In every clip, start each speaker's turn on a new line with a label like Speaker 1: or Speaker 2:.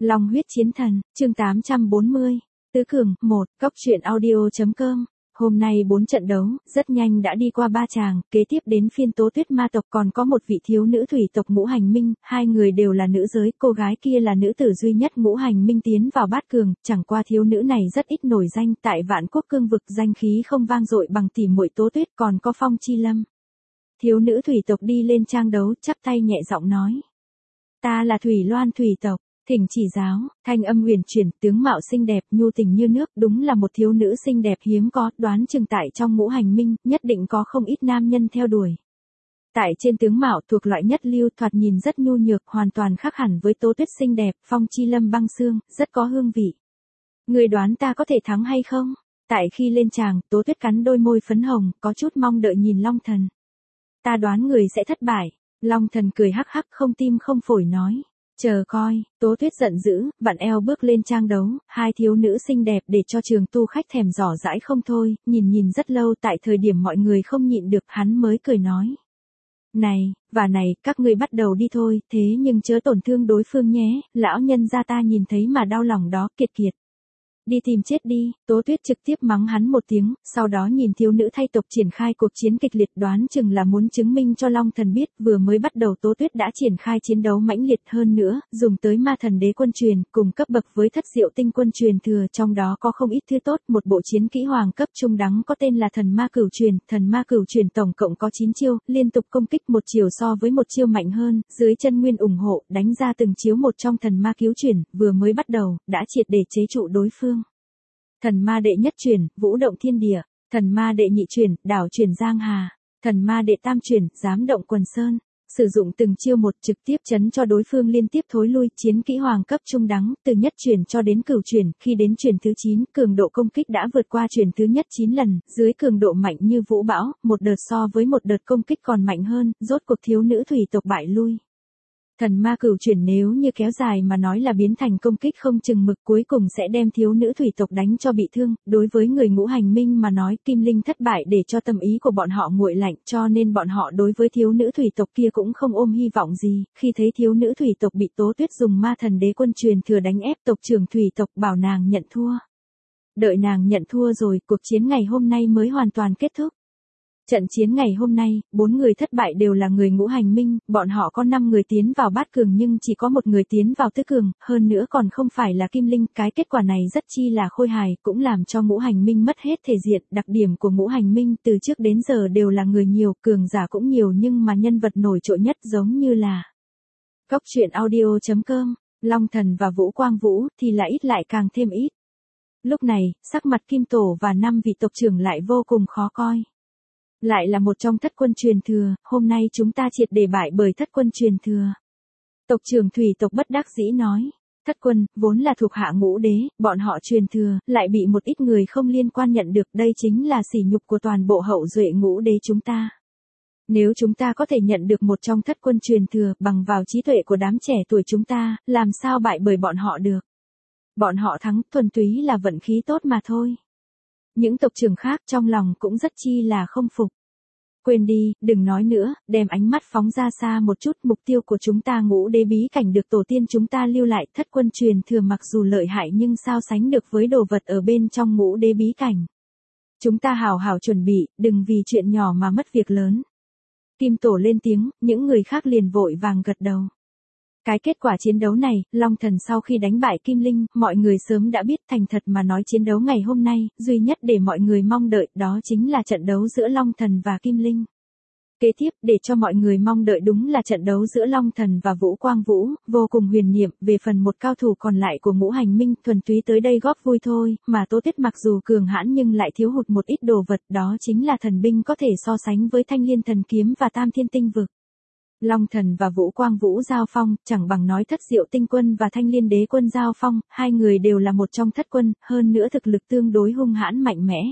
Speaker 1: Long huyết chiến thần, chương 840, Tứ Cường, 1, Cóc truyện audio.com. Hôm nay 4 trận đấu, rất nhanh đã đi qua 3 tràng, kế tiếp đến phiên Tố Tuyết ma tộc còn có một vị thiếu nữ thủy tộc Ngũ Hành Minh, hai người đều là nữ giới, cô gái kia là nữ tử duy nhất Ngũ Hành Minh tiến vào bát cường, chẳng qua thiếu nữ này rất ít nổi danh, tại Vạn Quốc cương vực danh khí không vang dội bằng tỷ muội Tố Tuyết, còn có Phong Chi Lâm. Thiếu nữ thủy tộc đi lên trang đấu, chắp tay nhẹ giọng nói: "Ta là Thủy Loan thủy tộc. Thỉnh chỉ giáo." Thanh âm huyền chuyển, tướng mạo xinh đẹp, nhu tình như nước, đúng là một thiếu nữ xinh đẹp hiếm có, đoán chừng tại trong Ngũ Hành Minh, nhất định có không ít nam nhân theo đuổi. Tại trên tướng mạo thuộc loại nhất lưu, thoạt nhìn rất nhu nhược, hoàn toàn khác hẳn với Tố Tuyết xinh đẹp, Phong Chi Lâm băng xương, rất có hương vị. "Người đoán ta có thể thắng hay không?" Tại khi lên tràng, Tố Tuyết cắn đôi môi phấn hồng, có chút mong đợi nhìn Long Thần. "Ta đoán người sẽ thất bại." Long Thần cười hắc hắc không tim không phổi nói: "Chờ coi." Tố Tuyết giận dữ, vặn eo bước lên trang đấu, hai thiếu nữ xinh đẹp để cho trường tu khách thèm dò dãi không thôi, nhìn rất lâu, tại thời điểm mọi người không nhịn được hắn mới cười nói: "Này, và này, các ngươi bắt đầu đi thôi, thế nhưng chớ tổn thương đối phương nhé, lão nhân gia ta nhìn thấy mà đau lòng đó, kiệt kiệt. Đi tìm chết đi." Tố Tuyết trực tiếp mắng hắn một tiếng, sau đó nhìn thiếu nữ thay tộc triển khai cuộc chiến kịch liệt, đoán chừng là muốn chứng minh cho Long Thần biết, vừa mới bắt đầu Tố Tuyết đã triển khai chiến đấu mãnh liệt hơn nữa, dùng tới ma thần đế quân truyền, cùng cấp bậc với thất diệu tinh quân truyền thừa, trong đó có không ít thứ tốt, một bộ chiến kỹ hoàng cấp trung đẳng có tên là thần ma cửu truyền tổng cộng có 9 chiêu, liên tục công kích một chiều so với một chiêu mạnh hơn, dưới chân nguyên ủng hộ, đánh ra từng chiếu một trong thần ma cứu chuyển, vừa mới bắt đầu, đã triệt để chế trụ đối phương. Thần ma đệ nhất truyền, vũ động thiên địa. Thần ma đệ nhị truyền, đảo chuyển giang hà. Thần ma đệ tam truyền, giám động quần sơn. Sử dụng từng chiêu một, trực tiếp chấn cho đối phương liên tiếp thối lui, chiến kỹ hoàng cấp trung đẳng, từ nhất truyền cho đến cửu truyền, khi đến truyền thứ 9, cường độ công kích đã vượt qua truyền thứ nhất 9 lần, dưới cường độ mạnh như vũ bão, một đợt so với một đợt công kích còn mạnh hơn, rốt cuộc thiếu nữ thủy tộc bại lui. Thần ma cửu chuyển nếu như kéo dài mà nói là biến thành công kích không chừng mực, cuối cùng sẽ đem thiếu nữ thủy tộc đánh cho bị thương, đối với người Ngũ Hành Minh mà nói, Kim Linh thất bại để cho tâm ý của bọn họ nguội lạnh, cho nên bọn họ đối với thiếu nữ thủy tộc kia cũng không ôm hy vọng gì, khi thấy thiếu nữ thủy tộc bị Tố Tuyết dùng ma thần đế quân truyền thừa đánh ép, tộc trưởng thủy tộc bảo nàng nhận thua. Đợi nàng nhận thua rồi, cuộc chiến ngày hôm nay mới hoàn toàn kết thúc. Trận chiến ngày hôm nay, 4 người thất bại đều là người Ngũ Hành Minh, bọn họ có 5 người tiến vào bát cường nhưng chỉ có một người tiến vào tứ cường, hơn nữa còn không phải là Kim Linh, cái kết quả này rất chi là khôi hài, cũng làm cho Ngũ Hành Minh mất hết thể diện, đặc điểm của Ngũ Hành Minh từ trước đến giờ đều là người nhiều, cường giả cũng nhiều nhưng mà nhân vật nổi trội nhất giống như là Cóc truyện audio.com, Long Thần và Vũ Quang Vũ thì là ít lại càng thêm ít. Lúc này, sắc mặt Kim Tổ và 5 vị tộc trưởng lại vô cùng khó coi. Lại là một trong thất quân truyền thừa, hôm nay chúng ta triệt để bại bởi thất quân truyền thừa. Tộc trưởng thủy tộc bất đắc dĩ nói: "Thất quân, vốn là thuộc hạ Ngũ Đế, bọn họ truyền thừa, lại bị một ít người không liên quan nhận được, đây chính là sỉ nhục của toàn bộ hậu duệ Ngũ Đế chúng ta. Nếu chúng ta có thể nhận được một trong thất quân truyền thừa, bằng vào trí tuệ của đám trẻ tuổi chúng ta, làm sao bại bởi bọn họ được? Bọn họ thắng, thuần túy là vận khí tốt mà thôi." Những tộc trưởng khác trong lòng cũng rất chi là không phục. "Quên đi, đừng nói nữa, đem ánh mắt phóng ra xa một chút, mục tiêu của chúng ta Ngũ Đế bí cảnh được tổ tiên chúng ta lưu lại, thất quân truyền thừa mặc dù lợi hại nhưng sao sánh được với đồ vật ở bên trong Ngũ Đế bí cảnh. Chúng ta hào hào chuẩn bị, đừng vì chuyện nhỏ mà mất việc lớn." Kim Tổ lên tiếng, những người khác liền vội vàng gật đầu. Cái kết quả chiến đấu này, Long Thần sau khi đánh bại Kim Linh, mọi người sớm đã biết, thành thật mà nói chiến đấu ngày hôm nay, duy nhất để mọi người mong đợi, đó chính là trận đấu giữa Long Thần và Kim Linh. Kế tiếp, để cho mọi người mong đợi đúng là trận đấu giữa Long Thần và Vũ Quang Vũ, vô cùng huyền niệm, về phần một cao thủ còn lại của Ngũ Hành Minh, thuần túy tới đây góp vui thôi, mà Tố Tuyết mặc dù cường hãn nhưng lại thiếu hụt một ít đồ vật, đó chính là thần binh có thể so sánh với Thanh Liên thần kiếm và Tam Thiên tinh vực. Long Thần và Vũ Quang Vũ giao phong, chẳng bằng nói thất diệu tinh quân và Thanh Liên đế quân giao phong, hai người đều là một trong thất quân, hơn nữa thực lực tương đối hung hãn mạnh mẽ.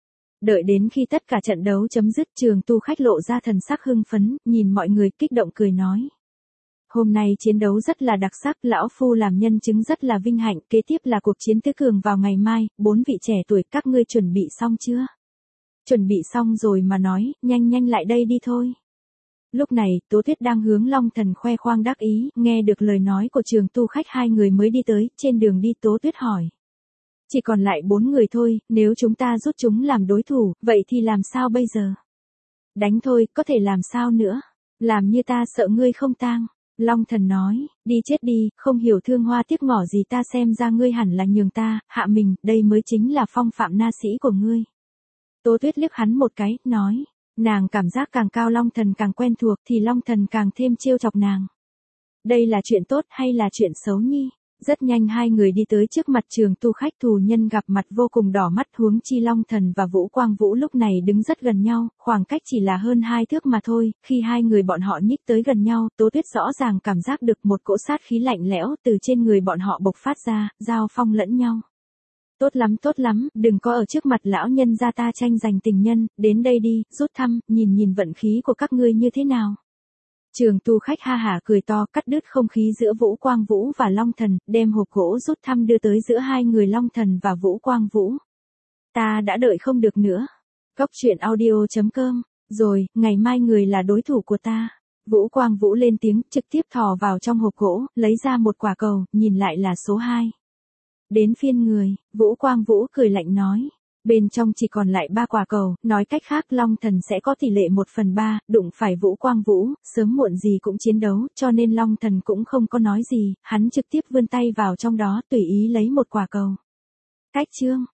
Speaker 1: Đợi đến khi tất cả trận đấu chấm dứt, trường tu khách lộ ra thần sắc hưng phấn, nhìn mọi người kích động cười nói: "Hôm nay chiến đấu rất là đặc sắc, lão phu làm nhân chứng rất là vinh hạnh, kế tiếp là cuộc chiến tứ cường vào ngày mai, 4 vị trẻ tuổi các ngươi chuẩn bị xong chưa?" "Chuẩn bị xong rồi mà nói, nhanh lại đây đi thôi." Lúc này, Tố Tuyết đang hướng Long Thần khoe khoang đắc ý, nghe được lời nói của Trường Tu Khách hai người mới đi tới, trên đường đi Tố Tuyết hỏi. Chỉ còn lại 4 người thôi, nếu chúng ta rút chúng làm đối thủ, vậy thì làm sao bây giờ? Đánh thôi, có thể làm sao nữa? Làm như ta sợ ngươi không tang. Long Thần nói, đi chết đi, không hiểu thương hoa tiếc ngỏ gì ta xem ra ngươi hẳn là nhường ta, hạ mình, đây mới chính là phong phạm na sĩ của ngươi. Tố Tuyết liếc hắn một cái, nói, nàng cảm giác càng cao Long Thần càng quen thuộc thì Long Thần càng thêm trêu chọc nàng. Đây là chuyện tốt hay là chuyện xấu nhi? Rất nhanh hai người đi tới trước mặt Trường Tu Khách, thù nhân gặp mặt vô cùng đỏ mắt, huống chi Long Thần và Vũ Quang Vũ lúc này đứng rất gần nhau, khoảng cách chỉ là hơn 2 thước mà thôi, khi hai người bọn họ nhích tới gần nhau, Tố Tuyết rõ ràng cảm giác được một cỗ sát khí lạnh lẽo từ trên người bọn họ bộc phát ra, giao phong lẫn nhau. Tốt lắm, đừng có ở trước mặt lão nhân gia ta tranh giành tình nhân, đến đây đi, rút thăm, nhìn vận khí của các ngươi như thế nào. Trường Tu Khách ha hả cười to, cắt đứt không khí giữa Vũ Quang Vũ và Long Thần, đem hộp gỗ rút thăm đưa tới giữa hai người Long Thần và Vũ Quang Vũ. Ta đã đợi không được nữa. Cóc truyện audio.com, rồi, ngày mai người là đối thủ của ta. Vũ Quang Vũ lên tiếng, trực tiếp thò vào trong hộp gỗ, lấy ra một quả cầu, nhìn lại là số 2. Đến phiên người, Vũ Quang Vũ cười lạnh nói. Bên trong chỉ còn lại 3 quả cầu, nói cách khác Long Thần sẽ có tỷ lệ 1/3, đụng phải Vũ Quang Vũ, sớm muộn gì cũng chiến đấu, cho nên Long Thần cũng không có nói gì, hắn trực tiếp vươn tay vào trong đó tùy ý lấy một quả cầu. Cách chương